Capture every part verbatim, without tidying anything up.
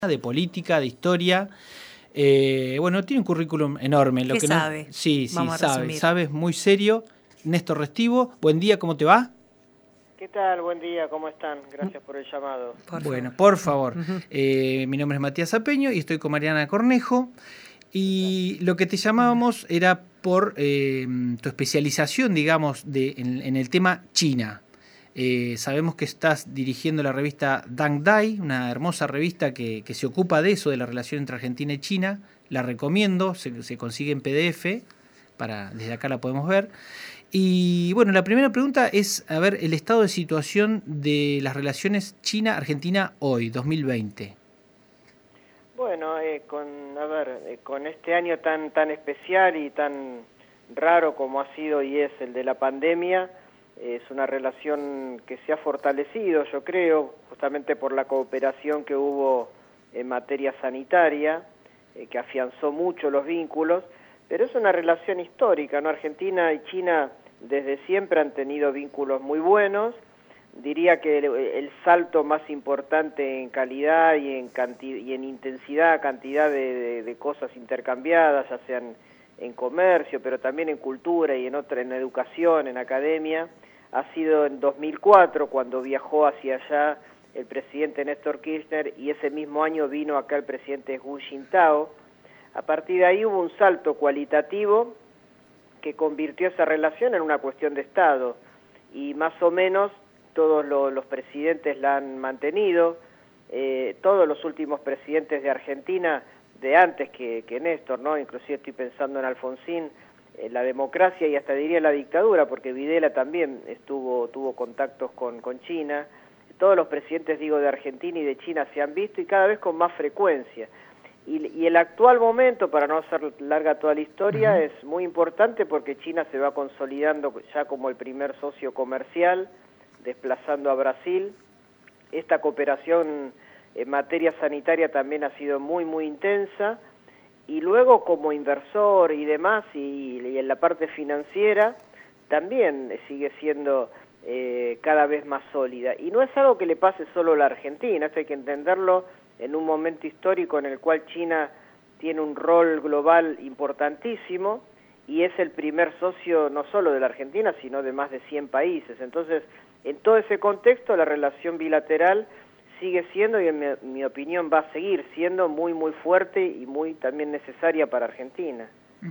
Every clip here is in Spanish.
de política, de historia. Eh, bueno, tiene un currículum enorme. Lo ¿Qué que sabe? No, sí, sí, Vamos a sabe. resumir. Sabe, es muy serio. Néstor Restivo, buen día, ¿cómo te va? ¿Qué tal? Buen día, ¿cómo están? Gracias por el llamado. Por bueno, favor. por favor. Uh-huh. eh, mi nombre es Matías Apeño y estoy con Mariana Cornejo. Y lo que te llamábamos era por eh, tu especialización, digamos, de, en, en el tema China. Eh, sabemos que estás dirigiendo la revista Dang Dai, una hermosa revista que, que se ocupa de eso, de la relación entre Argentina y China. La recomiendo, se, se consigue en P D F, para, desde acá la podemos ver. Y bueno, la primera pregunta es, a ver, el estado de situación de las relaciones China-Argentina hoy, dos mil veinte. Bueno, eh, con, a ver, eh, con este año tan, tan especial y tan raro como ha sido y es el de la pandemia, es una relación que se ha fortalecido, yo creo, justamente por la cooperación que hubo en materia sanitaria, eh, que afianzó mucho los vínculos, pero es una relación histórica, ¿no? Argentina y China desde siempre han tenido vínculos muy buenos. Diría que el, el salto más importante en calidad y en, cantidad, y en intensidad, cantidad de, de, de cosas intercambiadas, ya sean en comercio, pero también en cultura y en otra, en educación, en academia, ha sido en dos mil cuatro, cuando viajó hacia allá el presidente Néstor Kirchner, y ese mismo año vino acá el presidente Hu Jintao. A partir de ahí hubo un salto cualitativo que convirtió esa relación en una cuestión de Estado, y más o menos todos lo, los presidentes la han mantenido. Eh, todos los últimos presidentes de Argentina, de antes que, que Néstor, ¿no? Inclusive estoy pensando en Alfonsín, eh, la democracia y hasta diría la dictadura, porque Videla también estuvo tuvo contactos con, con China. Todos los presidentes, digo, de Argentina y de China se han visto, y cada vez con más frecuencia. Y, y el actual momento, para no hacer larga toda la historia, uh-huh. es muy importante porque China se va consolidando ya como el primer socio comercial, desplazando a Brasil. Esta cooperación en materia sanitaria también ha sido muy, muy intensa, y luego como inversor y demás, y, y en la parte financiera, también sigue siendo eh, cada vez más sólida. Y no es algo que le pase solo a la Argentina, esto hay que entenderlo en un momento histórico en el cual China tiene un rol global importantísimo, y es el primer socio no solo de la Argentina, sino de más de cien países. Entonces, en todo ese contexto, la relación bilateral sigue siendo, y en mi, mi opinión va a seguir siendo, muy, muy fuerte y muy también necesaria para Argentina.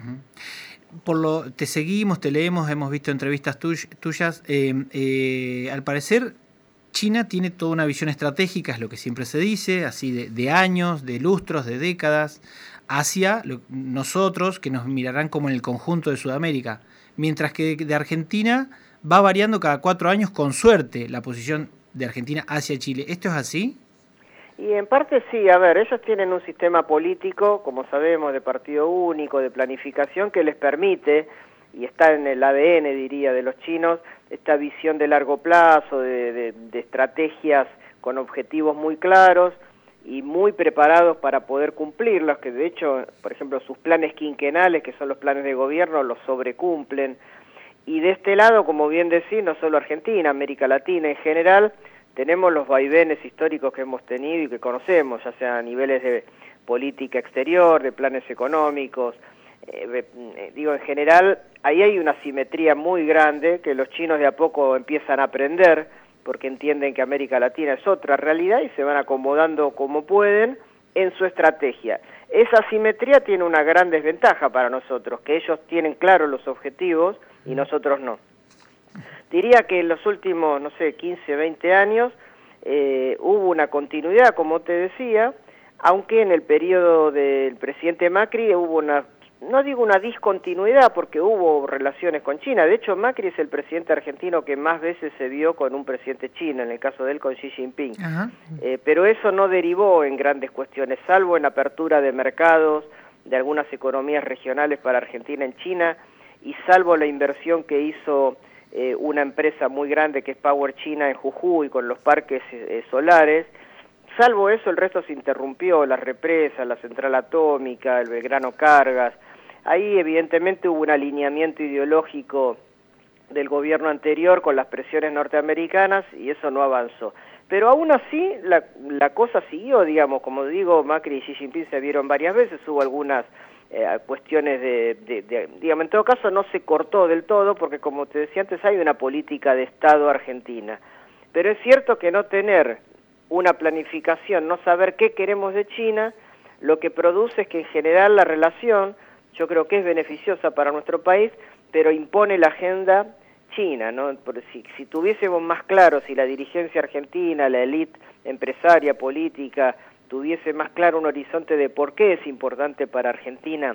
Uh-huh. Por lo te seguimos, te leemos, hemos visto entrevistas tuy, tuyas. Eh, eh, al parecer, China tiene toda una visión estratégica, es lo que siempre se dice, así de, de años, de lustros, de décadas, hacia lo, nosotros, que nos mirarán como en el conjunto de Sudamérica, mientras que de, de Argentina va variando cada cuatro años con suerte la posición de Argentina hacia Chile. ¿Esto es así? Y en parte sí, a ver, ellos tienen un sistema político, como sabemos, de partido único, de planificación, que les permite, y está en el A D N, diría, de los chinos, esta visión de largo plazo, de, de, de estrategias con objetivos muy claros y muy preparados para poder cumplirlos, que de hecho, por ejemplo, sus planes quinquenales, que son los planes de gobierno, los sobrecumplen. Y de este lado, como bien decís, no solo Argentina, América Latina en general, tenemos los vaivenes históricos que hemos tenido y que conocemos, ya sea a niveles de política exterior, de planes económicos. Eh, eh, digo, en general, ahí hay una simetría muy grande que los chinos de a poco empiezan a aprender, porque entienden que América Latina es otra realidad y se van acomodando como pueden en su estrategia. Esa simetría tiene una gran desventaja para nosotros, que ellos tienen claros los objetivos y nosotros no. Diría que en los últimos, no sé, quince, veinte años eh, hubo una continuidad, como te decía, aunque en el periodo del presidente Macri hubo una, no digo una discontinuidad, porque hubo relaciones con China. De hecho, Macri es el presidente argentino que más veces se vio con un presidente chino, en el caso de él con Xi Jinping. Uh-huh. Eh, pero eso no derivó en grandes cuestiones, salvo en apertura de mercados de algunas economías regionales para Argentina en China, y salvo la inversión que hizo eh, una empresa muy grande que es Power China en Jujuy con los parques eh, solares. Salvo eso, el resto se interrumpió, las represas, la central atómica, el Belgrano Cargas. Ahí evidentemente hubo un alineamiento ideológico del gobierno anterior con las presiones norteamericanas y eso no avanzó. Pero aún así la, la cosa siguió, digamos, como digo, Macri y Xi Jinping se vieron varias veces, hubo algunas eh, cuestiones de, de, de, digamos, en todo caso no se cortó del todo, porque como te decía antes hay una política de Estado argentina, pero es cierto que no tener una planificación, no saber qué queremos de China, lo que produce es que en general la relación, yo creo que es beneficiosa para nuestro país, pero impone la agenda China, ¿no? Porque si, si tuviésemos más claro, si la dirigencia argentina, la élite empresaria, política, tuviese más claro un horizonte de por qué es importante para Argentina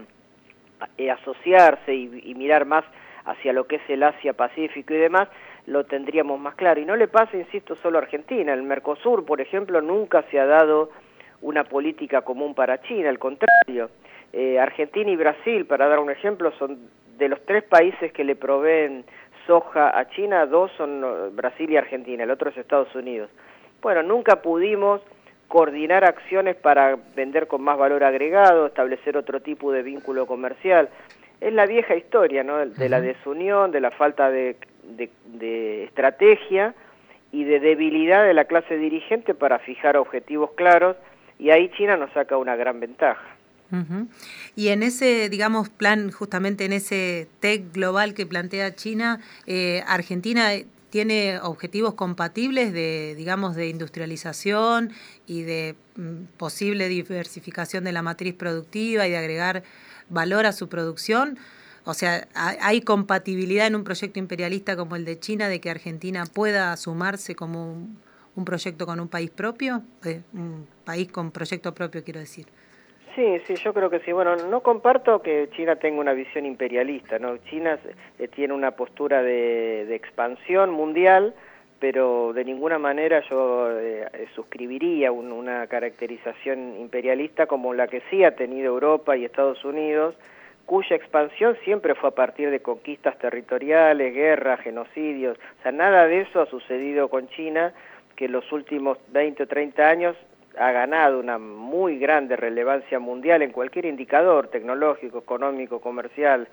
eh, asociarse y, y mirar más hacia lo que es el Asia-Pacífico y demás, lo tendríamos más claro. Y no le pasa, insisto, solo a Argentina. El Mercosur, por ejemplo, nunca se ha dado una política común para China, al contrario. Eh, Argentina y Brasil, para dar un ejemplo, son de los tres países que le proveen soja a China, dos son Brasil y Argentina, el otro es Estados Unidos. Bueno, nunca pudimos coordinar acciones para vender con más valor agregado, establecer otro tipo de vínculo comercial. Es la vieja historia, ¿no? De la desunión, de la falta de, de, de estrategia y de debilidad de la clase dirigente para fijar objetivos claros, y ahí China nos saca una gran ventaja. Uh-huh. Y en ese, digamos, plan, justamente en ese T E C global que plantea China, eh, Argentina tiene objetivos compatibles de, digamos, de industrialización y de mm, posible diversificación de la matriz productiva y de agregar valor a su producción. O sea, ¿hay compatibilidad en un proyecto imperialista como el de China de que Argentina pueda sumarse como un, un proyecto con un país propio? Eh, un país con proyecto propio, quiero decir. Sí, sí, yo creo que sí. Bueno, no comparto que China tenga una visión imperialista, ¿no? China eh, tiene una postura de, de expansión mundial, pero de ninguna manera yo eh, suscribiría un, una caracterización imperialista como la que sí ha tenido Europa y Estados Unidos, cuya expansión siempre fue a partir de conquistas territoriales, guerras, genocidios. O sea, nada de eso ha sucedido con China, que en los últimos veinte o treinta años ha ganado una muy grande relevancia mundial en cualquier indicador tecnológico, económico, comercial,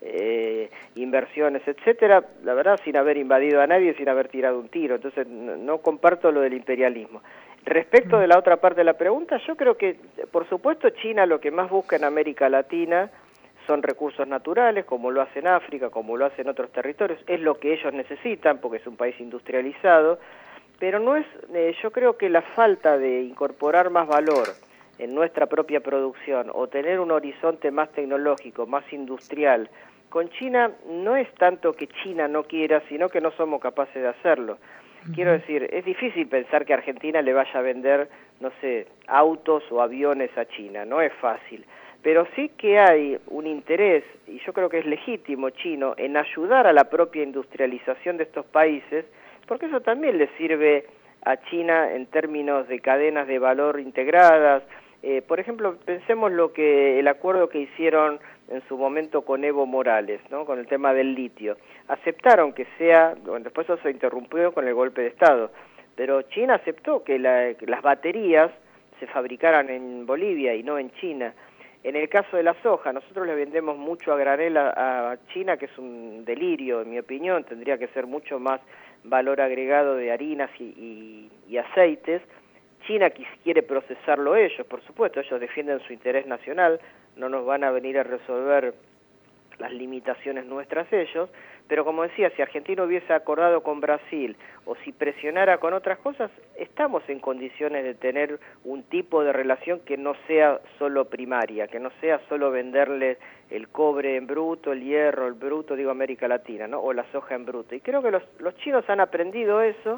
eh, inversiones, etcétera, la verdad sin haber invadido a nadie, sin haber tirado un tiro. Entonces no, no comparto lo del imperialismo. Respecto de la otra parte de la pregunta, yo creo que, por supuesto, China lo que más busca en América Latina son recursos naturales, como lo hace en África, como lo hace en otros territorios, es lo que ellos necesitan, porque es un país industrializado, pero no es, eh, yo creo que la falta de incorporar más valor en nuestra propia producción o tener un horizonte más tecnológico, más industrial, con China no es tanto que China no quiera, sino que no somos capaces de hacerlo. Uh-huh. Quiero decir, es difícil pensar que Argentina le vaya a vender, no sé, autos o aviones a China, no es fácil. Pero sí que hay un interés, y yo creo que es legítimo chino, en ayudar a la propia industrialización de estos países, porque eso también le sirve a China en términos de cadenas de valor integradas. Eh, por ejemplo, pensemos lo que el acuerdo que hicieron en su momento con Evo Morales, ¿no? Con el tema del litio. Aceptaron que sea, bueno, después eso se interrumpió con el golpe de Estado, pero China aceptó que, la, que las baterías se fabricaran en Bolivia y no en China. En el caso de la soja, nosotros le vendemos mucho a granel a, a China, que es un delirio, en mi opinión, tendría que ser mucho más valor agregado de harinas y, y, y aceites. China quiere procesarlo ellos, por supuesto, ellos defienden su interés nacional, no nos van a venir a resolver las limitaciones nuestras ellos, pero como decía, si Argentina hubiese acordado con Brasil o si presionara con otras cosas, estamos en condiciones de tener un tipo de relación que no sea solo primaria, que no sea solo venderle el cobre en bruto, el hierro, el bruto, digo América Latina, ¿no? O la soja en bruto. Y creo que los, los chinos han aprendido eso,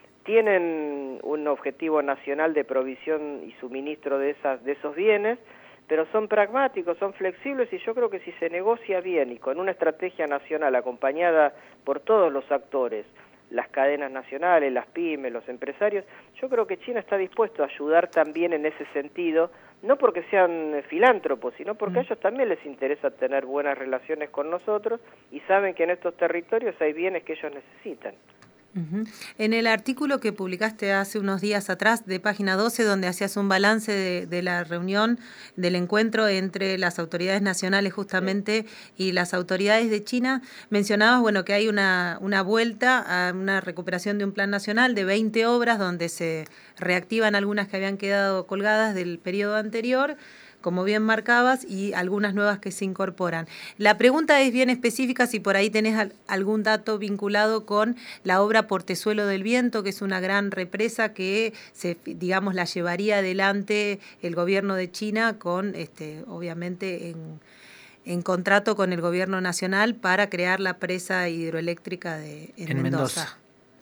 tienen un objetivo nacional de provisión y suministro de, esas, de esos bienes, pero son pragmáticos, son flexibles, y yo creo que si se negocia bien y con una estrategia nacional acompañada por todos los actores, las cadenas nacionales, las pymes, los empresarios, yo creo que China está dispuesto a ayudar también en ese sentido, no porque sean filántropos, sino porque a ellos también les interesa tener buenas relaciones con nosotros y saben que en estos territorios hay bienes que ellos necesitan. Uh-huh. En el artículo que publicaste hace unos días atrás de Página doce, donde hacías un balance de, de la reunión, del encuentro entre las autoridades nacionales justamente y las autoridades de China, mencionabas bueno, que hay una, una vuelta a una recuperación de un plan nacional de veinte obras donde se reactivan algunas que habían quedado colgadas del periodo anterior, como bien marcabas, y algunas nuevas que se incorporan. La pregunta es bien específica, si por ahí tenés al, algún dato vinculado con la obra Portezuelo del Viento, que es una gran represa que se, digamos, la llevaría adelante el gobierno de China con, este, obviamente, en, en contrato con el gobierno nacional para crear la presa hidroeléctrica de, en, en Mendoza. Mendoza.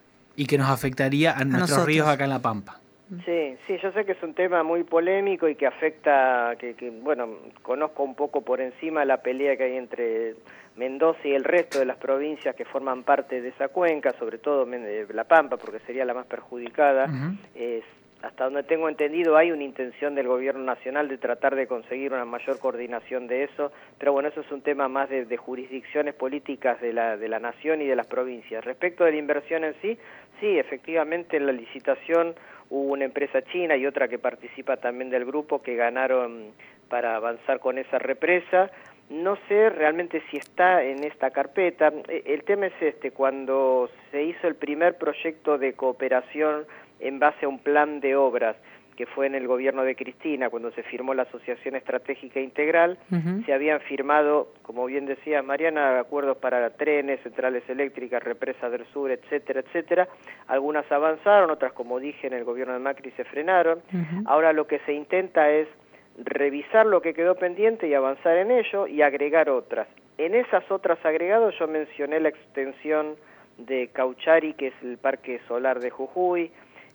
Y que nos afectaría a, a nuestros nosotros. ríos acá en La Pampa. Sí, sí, yo sé que es un tema muy polémico y que afecta, que, que bueno, conozco un poco por encima la pelea que hay entre Mendoza y el resto de las provincias que forman parte de esa cuenca, sobre todo La Pampa, porque sería la más perjudicada. Uh-huh. Es, hasta donde tengo entendido hay una intención del gobierno nacional de tratar de conseguir una mayor coordinación de eso, pero bueno, eso es un tema más de, de jurisdicciones políticas de la, de la nación y de las provincias. Respecto de la inversión en sí, sí, efectivamente en la licitación hubo una empresa china y otra que participa también del grupo que ganaron para avanzar con esa represa. No sé realmente si está en esta carpeta. El tema es este, cuando se hizo el primer proyecto de cooperación en base a un plan de obras, que fue en el gobierno de Cristina, cuando se firmó la Asociación Estratégica Integral, uh-huh. se habían firmado, como bien decía Mariana, acuerdos para trenes, centrales eléctricas, represas del sur, etcétera, etcétera. Algunas avanzaron, otras, como dije, en el gobierno de Macri se frenaron. Uh-huh. Ahora lo que se intenta es revisar lo que quedó pendiente y avanzar en ello y agregar otras. En esas otras agregados yo mencioné la extensión de Cauchari, que es el parque solar de Jujuy,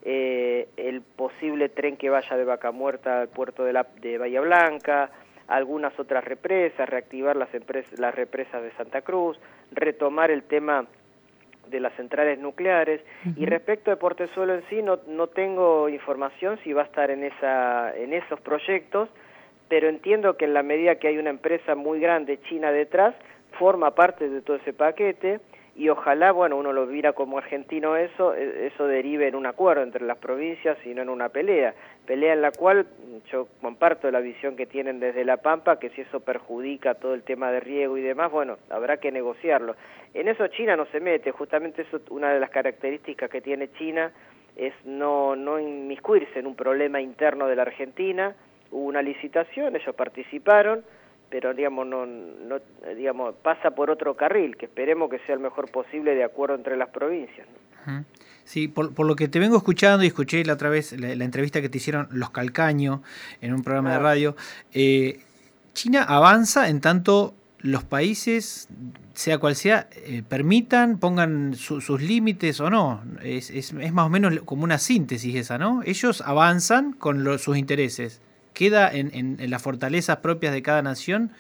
Eh, el posible tren que vaya de Vaca Muerta al puerto de, la, de Bahía Blanca, algunas otras represas, reactivar las, empresas, las represas de Santa Cruz, retomar el tema de las centrales nucleares. Uh-huh. Y respecto de Portezuelo en sí, no, no tengo información si va a estar en, esa, en esos proyectos, pero entiendo que en la medida que hay una empresa muy grande, China, detrás, forma parte de todo ese paquete. Y ojalá, bueno, uno lo mira como argentino eso, eso derive en un acuerdo entre las provincias y no en una pelea. Pelea en la cual yo comparto la visión que tienen desde La Pampa, que si eso perjudica todo el tema de riego y demás, bueno, habrá que negociarlo. En eso China no se mete, justamente eso, una de las características que tiene China es no, no inmiscuirse en un problema interno de la Argentina. Hubo una licitación, ellos participaron, pero digamos no, no digamos pasa por otro carril, que esperemos que sea el mejor posible de acuerdo entre las provincias. Uh-huh. Sí, por, por lo que te vengo escuchando y escuché la otra vez la, la entrevista que te hicieron los Calcaño en un programa ah. de radio, eh, China avanza en tanto los países, sea cual sea, eh, permitan, pongan su, sus límites o no. Es, es, es más o menos como una síntesis esa, ¿no? Ellos avanzan con lo, sus intereses. Queda en, en, en las fortalezas propias de cada nación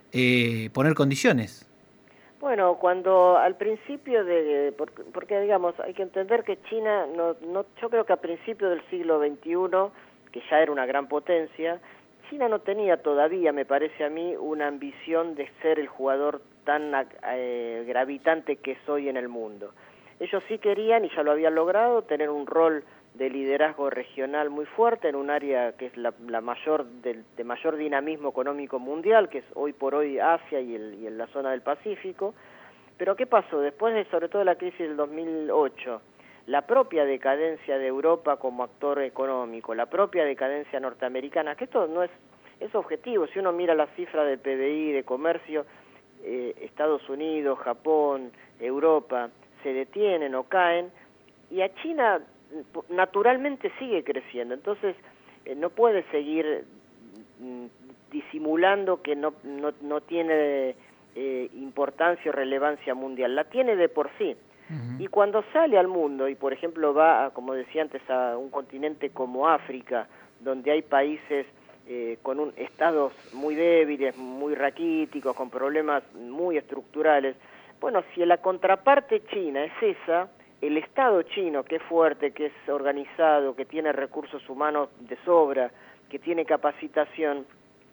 eh, poner condiciones. Bueno, cuando al principio de, porque, porque digamos, hay que entender que China, no, no, yo creo que a principios del siglo veintiuno, que ya era una gran potencia, China no tenía todavía, me parece a mí, una ambición de ser el jugador tan eh, gravitante que es hoy en el mundo. Ellos sí querían, y ya lo habían logrado, tener un rol de liderazgo regional muy fuerte en un área que es la, la mayor de, de mayor dinamismo económico mundial, que es hoy por hoy Asia y, el, y en la zona del Pacífico. Pero ¿qué pasó? Después de sobre todo la crisis del dos mil ocho, la propia decadencia de Europa como actor económico, la propia decadencia norteamericana, que esto no es, es objetivo, si uno mira las cifras del P B I, de comercio, eh, Estados Unidos, Japón, Europa, se detienen o caen, y a China naturalmente sigue creciendo, entonces eh, no puede seguir mm, disimulando que no, no, no tiene eh, importancia o relevancia mundial, la tiene de por sí. Uh-huh. Y cuando sale al mundo, y por ejemplo va, a, como decía antes, a un continente como África, donde hay países eh, con un, estados muy débiles, muy raquíticos, con problemas muy estructurales, bueno, si la contraparte china es esa, el Estado chino, que es fuerte, que es organizado, que tiene recursos humanos de sobra, que tiene capacitación,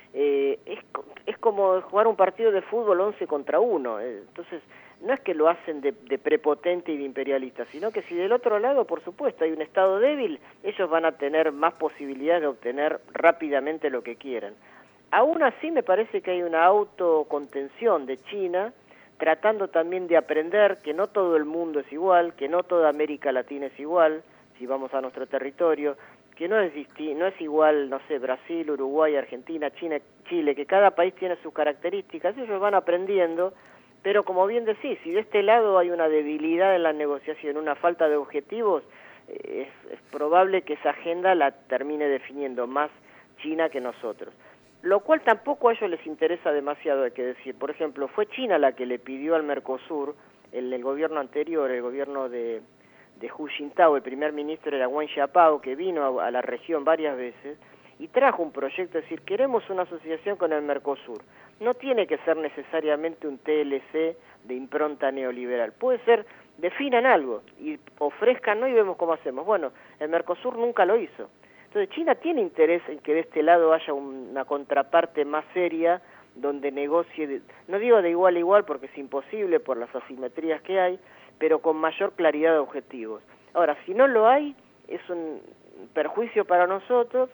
eh, es, es como jugar un partido de fútbol once contra uno, eh, entonces no es que lo hacen de, de prepotente y de imperialista, sino que si del otro lado, por supuesto, hay un Estado débil, ellos van a tener más posibilidades de obtener rápidamente lo que quieran. Aún así me parece que hay una autocontención de China, tratando también de aprender que no todo el mundo es igual, que no toda América Latina es igual, si vamos a nuestro territorio, que no es, no es igual, no sé, Brasil, Uruguay, Argentina, China, Chile, que cada país tiene sus características, ellos van aprendiendo, pero como bien decís, si de este lado hay una debilidad en la negociación, una falta de objetivos, eh, es, es probable que esa agenda la termine definiendo más China que nosotros. Lo cual tampoco a ellos les interesa demasiado, hay que decir. Por ejemplo, fue China la que le pidió al Mercosur, el, el gobierno anterior, el gobierno de, de Hu Jintao, el primer ministro era Wen Xiaopao, que vino a, a la región varias veces, y trajo un proyecto, es decir, queremos una asociación con el Mercosur. No tiene que ser necesariamente un T L C de impronta neoliberal, puede ser, definan algo y ofrezcan, ¿no? Y vemos cómo hacemos. Bueno, el Mercosur nunca lo hizo. Entonces China tiene interés en que de este lado haya una contraparte más seria, donde negocie, de, no digo de igual a igual porque es imposible por las asimetrías que hay, pero con mayor claridad de objetivos. Ahora, si no lo hay, es un perjuicio para nosotros,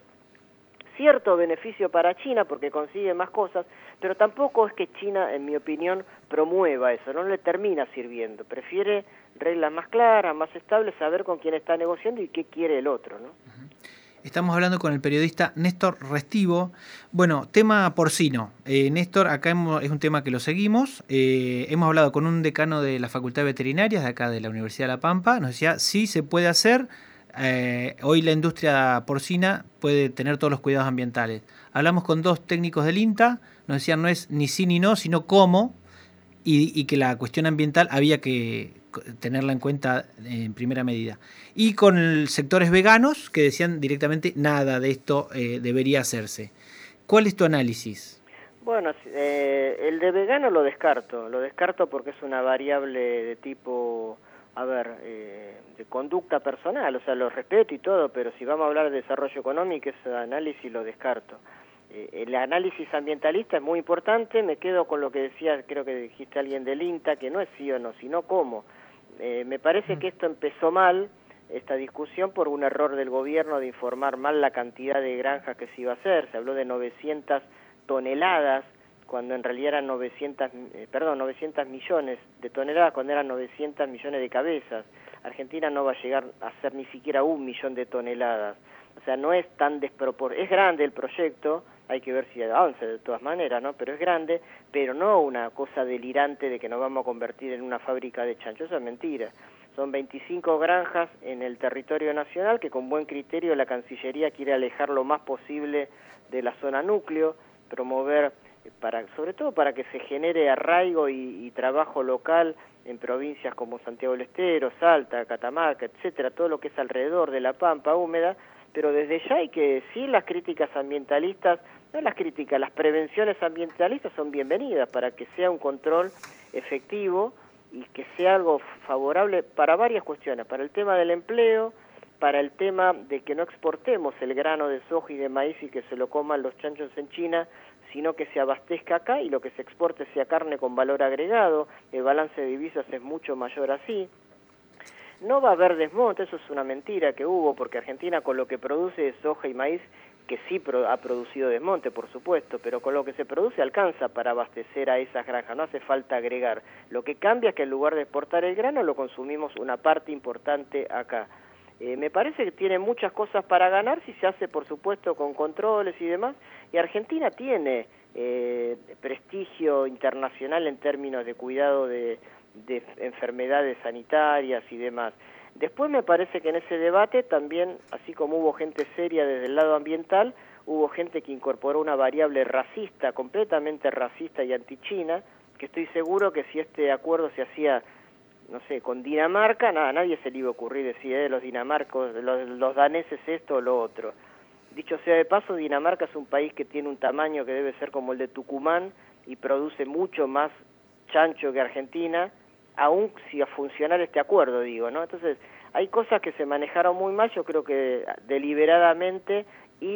cierto beneficio para China porque consigue más cosas, pero tampoco es que China, en mi opinión, promueva eso, no le termina sirviendo, prefiere reglas más claras, más estables, saber con quién está negociando y qué quiere el otro, ¿no? Estamos hablando con el periodista Néstor Restivo. Bueno, tema porcino. Eh, Néstor, acá hemos, es un tema que lo seguimos. Eh, hemos hablado con un decano de la Facultad de Veterinarias de acá de la Universidad de La Pampa. Nos decía, sí, se puede hacer. Eh, hoy la industria porcina puede tener todos los cuidados ambientales. Hablamos con dos técnicos del INTA. Nos decían, no es ni sí ni no, sino cómo. Y, y que la cuestión ambiental había que tenerla en cuenta en primera medida. Y con sectores veganos que decían directamente nada de esto eh, debería hacerse. ¿Cuál es tu análisis? Bueno, eh, el de vegano lo descarto, lo descarto porque es una variable de tipo, a ver, eh, de conducta personal, o sea, lo respeto y todo, pero si vamos a hablar de desarrollo económico, ese análisis lo descarto. El análisis ambientalista es muy importante, me quedo con lo que decía, creo que dijiste alguien del INTA, que no es sí o no, sino cómo. Eh, me parece que esto empezó mal, esta discusión, por un error del gobierno de informar mal la cantidad de granjas que se iba a hacer. Se habló de novecientas toneladas, cuando en realidad eran novecientos, eh, perdón, novecientos millones de toneladas, cuando eran novecientos millones de cabezas. Argentina no va a llegar a ser ni siquiera un millón de toneladas. O sea, no es tan desproporcionado. Es grande el proyecto, hay que ver si avanza de todas maneras, ¿no? Pero es grande, pero no una cosa delirante de que nos vamos a convertir en una fábrica de chancho. Eso es mentira. Son veinticinco granjas en el territorio nacional que con buen criterio la Cancillería quiere alejar lo más posible de la zona núcleo, promover, para, sobre todo para que se genere arraigo y, y trabajo local en provincias como Santiago del Estero, Salta, Catamarca, etcétera, todo lo que es alrededor de la Pampa húmeda. Pero desde ya hay que decir, las críticas ambientalistas, no las críticas, las prevenciones ambientalistas son bienvenidas para que sea un control efectivo y que sea algo favorable para varias cuestiones, para el tema del empleo, para el tema de que no exportemos el grano de soja y de maíz y que se lo coman los chanchos en China, sino que se abastezca acá y lo que se exporte sea carne con valor agregado, el balance de divisas es mucho mayor así. No va a haber desmonte, eso es una mentira que hubo, porque Argentina con lo que produce es soja y maíz, que sí pro, ha producido desmonte, por supuesto, pero con lo que se produce alcanza para abastecer a esas granjas, no hace falta agregar. Lo que cambia es que en lugar de exportar el grano, lo consumimos una parte importante acá. Eh, me parece que tiene muchas cosas para ganar si se hace, por supuesto, con controles y demás, y Argentina tiene eh, prestigio internacional en términos de cuidado de de enfermedades sanitarias y demás. Después me parece que en ese debate también, así como hubo gente seria desde el lado ambiental, hubo gente que incorporó una variable racista, completamente racista y antichina, que estoy seguro que si este acuerdo se hacía, no sé, con Dinamarca, nada, a nadie se le iba a ocurrir decir, eh, los dinamarcos, los, los daneses esto o lo otro. Dicho sea de paso, Dinamarca es un país que tiene un tamaño que debe ser como el de Tucumán y produce mucho más chancho que Argentina, aún si a funcionar este acuerdo, digo, ¿no? Entonces, hay cosas que se manejaron muy mal, yo creo que deliberadamente, y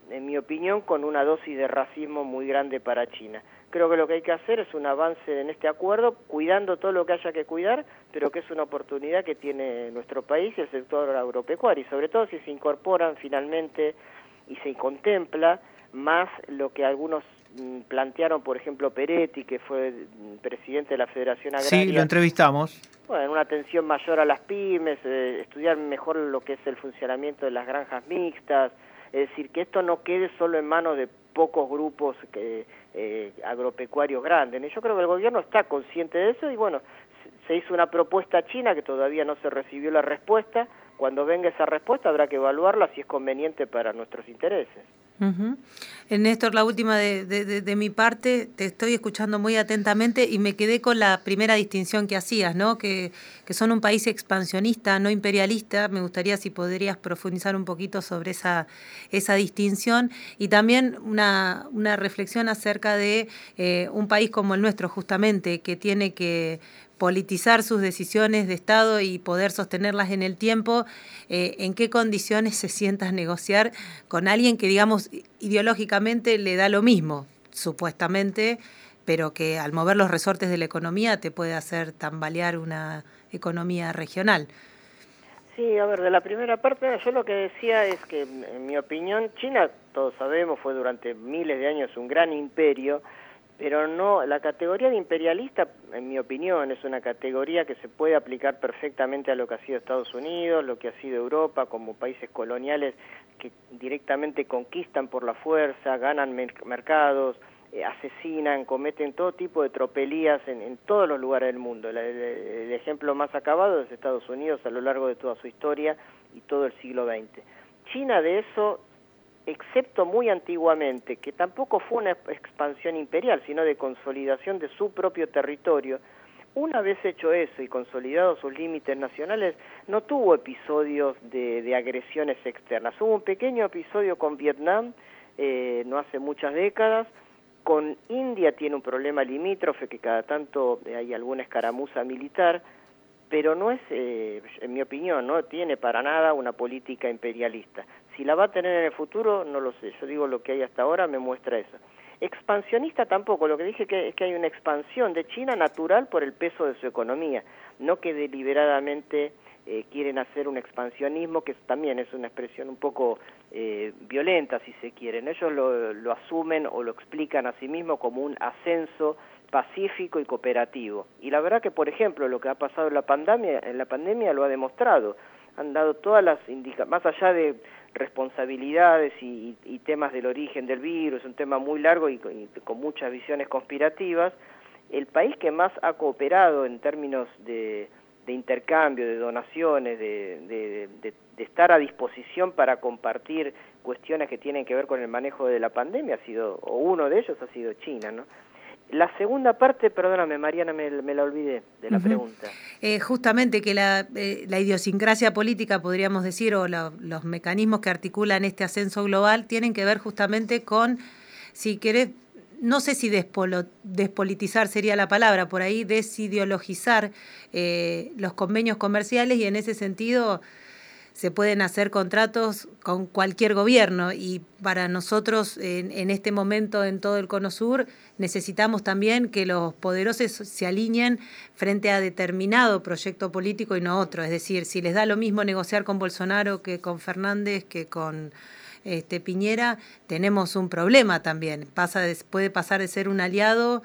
en mi opinión, con una dosis de racismo muy grande para China. Creo que lo que hay que hacer es un avance en este acuerdo, cuidando todo lo que haya que cuidar, pero que es una oportunidad que tiene nuestro país y el sector agropecuario, y sobre todo si se incorporan finalmente y se contempla más lo que algunos mm, plantearon, por ejemplo, Peretti, que fue presidente de la Federación Agraria. Sí, lo entrevistamos. Bueno, una atención mayor a las pymes, eh, estudiar mejor lo que es el funcionamiento de las granjas mixtas, es decir, que esto no quede solo en manos de pocos grupos que, eh, agropecuarios grandes. Yo creo que el gobierno está consciente de eso y bueno, se hizo una propuesta china que todavía no se recibió la respuesta. Cuando venga esa respuesta habrá que evaluarla si es conveniente para nuestros intereses. Uh-huh. Néstor, la última de, de, de, de mi parte, te estoy escuchando muy atentamente y me quedé con la primera distinción que hacías, ¿no? Que, que son un país expansionista, no imperialista. Me gustaría si podrías profundizar un poquito sobre esa, esa distinción y también una, una reflexión acerca de eh, un país como el nuestro, justamente, que tiene que politizar sus decisiones de Estado y poder sostenerlas en el tiempo, eh, ¿en qué condiciones se sienta a negociar con alguien que, digamos, ideológicamente le da lo mismo, supuestamente, pero que al mover los resortes de la economía te puede hacer tambalear una economía regional? Sí, a ver, de la primera parte, yo lo que decía es que, en mi opinión, China, todos sabemos, fue durante miles de años un gran imperio, pero no, la categoría de imperialista, en mi opinión, es una categoría que se puede aplicar perfectamente a lo que ha sido Estados Unidos, lo que ha sido Europa, como países coloniales que directamente conquistan por la fuerza, ganan mer- mercados, eh, asesinan, cometen todo tipo de tropelías en, en todos los lugares del mundo. El, el, el ejemplo más acabado es Estados Unidos a lo largo de toda su historia y todo el siglo veinte. China de eso, excepto muy antiguamente, que tampoco fue una expansión imperial, sino de consolidación de su propio territorio, una vez hecho eso y consolidados sus límites nacionales, no tuvo episodios de, de agresiones externas. Hubo un pequeño episodio con Vietnam, eh, no hace muchas décadas, con India tiene un problema limítrofe, que cada tanto hay alguna escaramuza militar, pero no es, eh, en mi opinión, no tiene para nada una política imperialista. Si la va a tener en el futuro, no lo sé. Yo digo lo que hay hasta ahora, me muestra eso. Expansionista tampoco, lo que dije que es que hay una expansión de China natural por el peso de su economía, no que deliberadamente eh, quieren hacer un expansionismo, que también es una expresión un poco eh, violenta, si se quieren. Ellos lo, lo asumen o lo explican a sí mismos como un ascenso pacífico y cooperativo. Y la verdad que, por ejemplo, lo que ha pasado en la pandemia, en la pandemia lo ha demostrado. Han dado todas las indicaciones, más allá de responsabilidades y, y, y temas del origen del virus, un tema muy largo y, y con muchas visiones conspirativas, el país que más ha cooperado en términos de, de intercambio, de donaciones, de, de, de, de estar a disposición para compartir cuestiones que tienen que ver con el manejo de la pandemia ha sido, o uno de ellos ha sido China, ¿no? La segunda parte, perdóname Mariana, me, me la olvidé de la uh-huh. pregunta. Eh, justamente que la, eh, la idiosincrasia política, podríamos decir, o la, los mecanismos que articulan este ascenso global tienen que ver justamente con, si querés, no sé si despolo, despolitizar sería la palabra, por ahí desideologizar eh, los convenios comerciales y en ese sentido se pueden hacer contratos con cualquier gobierno y para nosotros en, en este momento en todo el Cono Sur necesitamos también que los poderosos se alineen frente a determinado proyecto político y no otro. Es decir, si les da lo mismo negociar con Bolsonaro que con Fernández, que con este, Piñera, tenemos un problema también. Pasa de, puede pasar de ser un aliado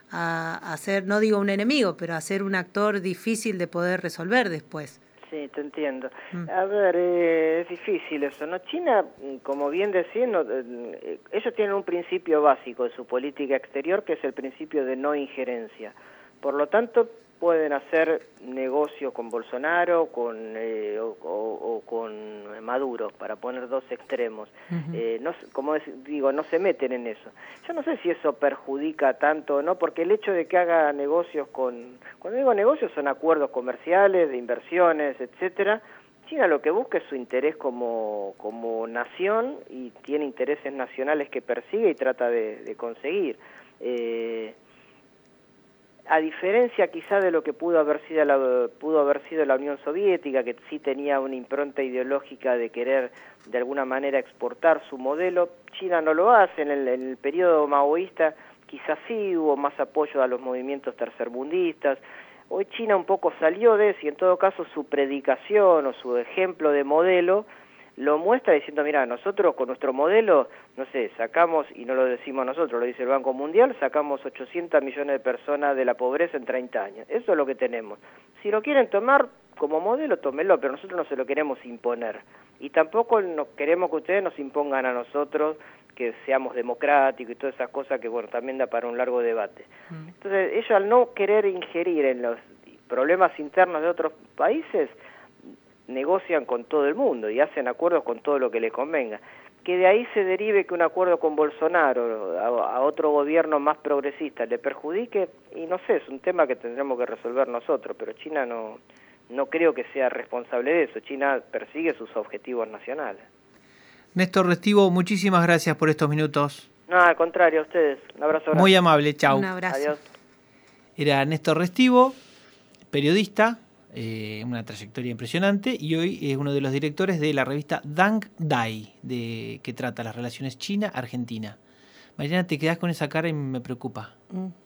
a, a ser, no digo un enemigo, pero a ser un actor difícil de poder resolver después. Sí, te entiendo. A ver, eh, es difícil eso, ¿no? China, como bien decía, no, eh, ellos tienen un principio básico de su política exterior, que es el principio de no injerencia. Por lo tanto, pueden hacer negocios con Bolsonaro con, eh, o, o, o con Maduro, para poner dos extremos. Uh-huh. Eh, no, como es, digo, no se meten en eso. Yo no sé si eso perjudica tanto o no, porque el hecho de que haga negocios con... Cuando digo negocios son acuerdos comerciales, de inversiones, etcétera. China lo que busca es su interés como, como nación y tiene intereses nacionales que persigue y trata de, de conseguir. Eh, a diferencia quizá de lo que pudo haber sido la, pudo haber sido la Unión Soviética, que sí tenía una impronta ideológica de querer de alguna manera exportar su modelo, China no lo hace. En el, en el periodo maoísta quizás sí hubo más apoyo a los movimientos tercermundistas. Hoy China un poco salió de eso y en todo caso su predicación o su ejemplo de modelo lo muestra diciendo, mira, nosotros con nuestro modelo, no sé, sacamos, y no lo decimos nosotros, lo dice el Banco Mundial, sacamos ochocientos millones de personas de la pobreza en treinta años. Eso es lo que tenemos. Si lo quieren tomar como modelo, tómenlo, pero nosotros no se lo queremos imponer. Y tampoco no queremos que ustedes nos impongan a nosotros que seamos democráticos y todas esas cosas que, bueno, también da para un largo debate. Mm. Entonces, ellos al no querer ingerir en los problemas internos de otros países, negocian con todo el mundo y hacen acuerdos con todo lo que les convenga. Que de ahí se derive que un acuerdo con Bolsonaro a, a otro gobierno más progresista le perjudique, y no sé, es un tema que tendremos que resolver nosotros, pero China no, no creo que sea responsable de eso. China persigue sus objetivos nacionales. Néstor Restivo, muchísimas gracias por estos minutos. No, al contrario, a ustedes. Un abrazo grande. Muy amable, chau. Un abrazo. Adiós. Era Néstor Restivo, periodista, eh, una trayectoria impresionante, y hoy es uno de los directores de la revista Dang Dai, de, que trata las relaciones China-Argentina. Mariana, te quedás con esa cara y me preocupa. Mm.